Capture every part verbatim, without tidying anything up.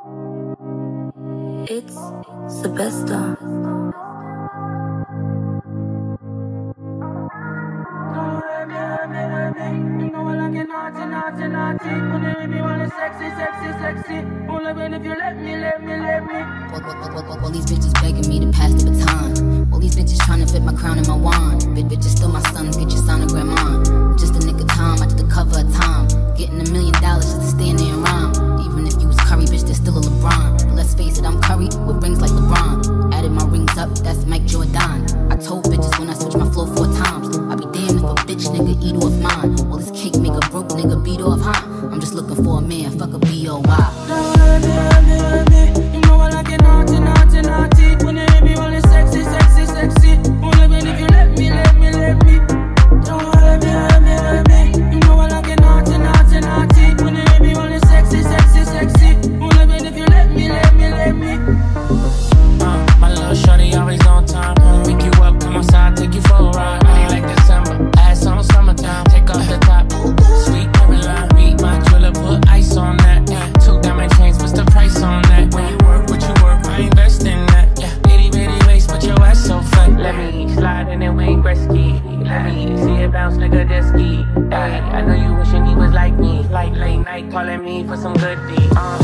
It's Sebesta. Sexy, sexy, sexy. Only when if you let me, let me, let me. All these bitches begging me to pass the baton. All these bitches trying to fit my crown and my wand. Bitch, bitches still my sons, get your sonogram on. Just a nigga time, I did the cover of Time. Getting a million dollars just to stand there and rhyme. Even if you was Curry, bitch, there's still a LeBron. But let's face it, I'm Curry with rings like LeBron. Added my rings up, that's Mike Jordan. I told bitches when I switch my flow four times, I be damned if a bitch nigga eat off mine. All this cake make a broke nigga beat off, huh? I'm just looking for a man, fuck a B O Y. You know I like it naughty, naughty, naughty. When you be only sexy, sexy, sexy. Only when if you let me, let me, let me. Don't hurt me, hurt me, hurt me. You know I like it naughty, naughty, naughty. When you be only sexy, sexy, sexy. Only when if you let me, let me, let me. Uh, my little shorty always on time. Pick you up, come outside, take you for a ride. Body like December, ass on summertime. Take off the top, sweet Caroline. Beat my driller, put ice on that. Yeah, two diamond chains, what's the price on that? When you work, what you work, I invest in that. Yeah, itty bitty waist, but your ass so fat. Let me slide in and Wayne Gretzky. Let me see it bounce, nigga, just ski. Hey, I know you wishing he was like me. Like late night calling me for some good deed. Uh.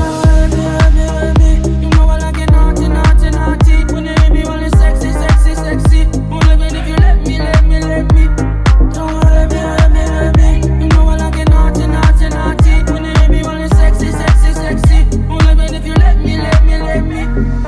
You know I like it naughty, naughty, naughty. When you be only sexy, sexy, sexy. Only when if you let me, let me, let me. Don't hurt me, hurt me, hurt me. You know I like it naughty, naughty, naughty. When you be only sexy, sexy, sexy. Only when if you let me, let me, let me.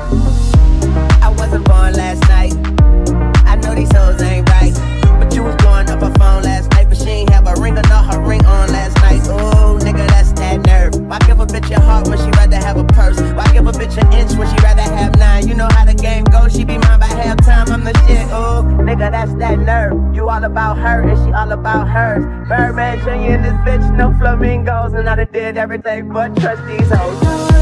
I wasn't born last night. I know these hoes ain't right. But you was blowing up her phone last night. But she ain't have a ring or not her ring on last night. Oh, nigga, that's that nerve. Why give a bitch a heart when she rather have a purse? Why give a bitch an inch when she rather have nine? You know how the game goes, she be mine by halftime. I'm the shit, oh, nigga, that's that nerve. You all about her and she all about hers. Birdman Junior in this bitch, no flamingos. And I done did everything but trust these hoes.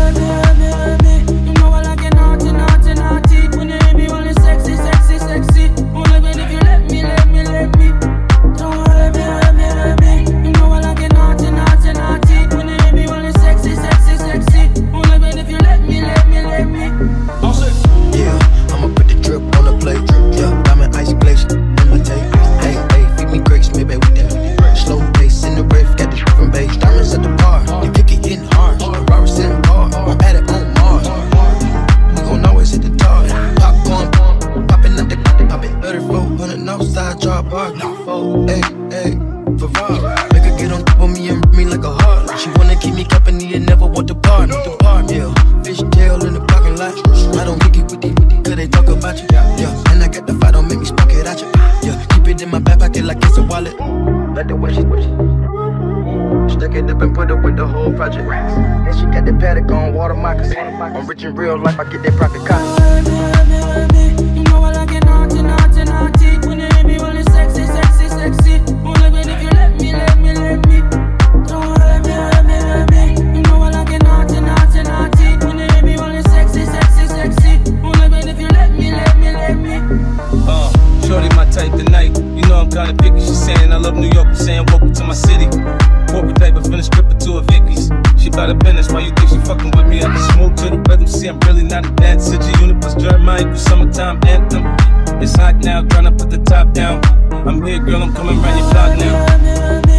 You know I like it naughty, naughty, naughty. When you be only sexy, sexy, sexy. Only when if you let me, let me, let me. Don't hurt me, hurt me, hurt me. You know I like it naughty, naughty, naughty. When you be only sexy, sexy, sexy. Only when if you let me, let me, let me. Yeah, I'ma put the drip on the plate. Yeah, diamond ice glacier, imitate. Hey, hey, feed me grapes, maybe we did. Slow pace in the riff, got the different bass. Diamonds at the bar, the kick it hitting hard. Robert sitting hard, I'm at it on Mars. We gon' always hit the tar. Popcorn, popping up the pop it. thirty-four hundred outside drop bar. Hey, hey, Ferrari. Make her get on top of me and rip me like a heart. She wanna keep me company and never want to part. The part, yeah. Fish tail in the parking lot. I don't kick it with it, cause they talk about you. Yeah, and I got the fight, don't make me spark it at you. Yeah, keep it in my back pocket like it's a wallet. Like the way she wish it. Stuck it up and put it with the whole project. And she got the paddock on water moccasins. I'm rich in real life, I get that profit cotton. You know I like it naughty, naughty, naughty. When you be only sexy, sexy, sexy. Only when if you let me, let me, let me. Don't hurt me, hurt me, hurt me. You know I like it naughty, naughty, naughty. When you be only sexy, sexy, sexy. Only when if you let me, let me, let me. Uh, shorty my type tonight. You know I'm kinda picky. She saying I love New York. I'm saying welcome to my city. Corporate type of finna stripper to a Vicky's. She bout a business. Why you think she fucking with me? I can smooth to the rhythm. See, I'm really not a dancer. G unit plus Jeremiah equals summertime anthem. It's hot now, tryna put the top down. I'm here, girl. I'm coming round your block now.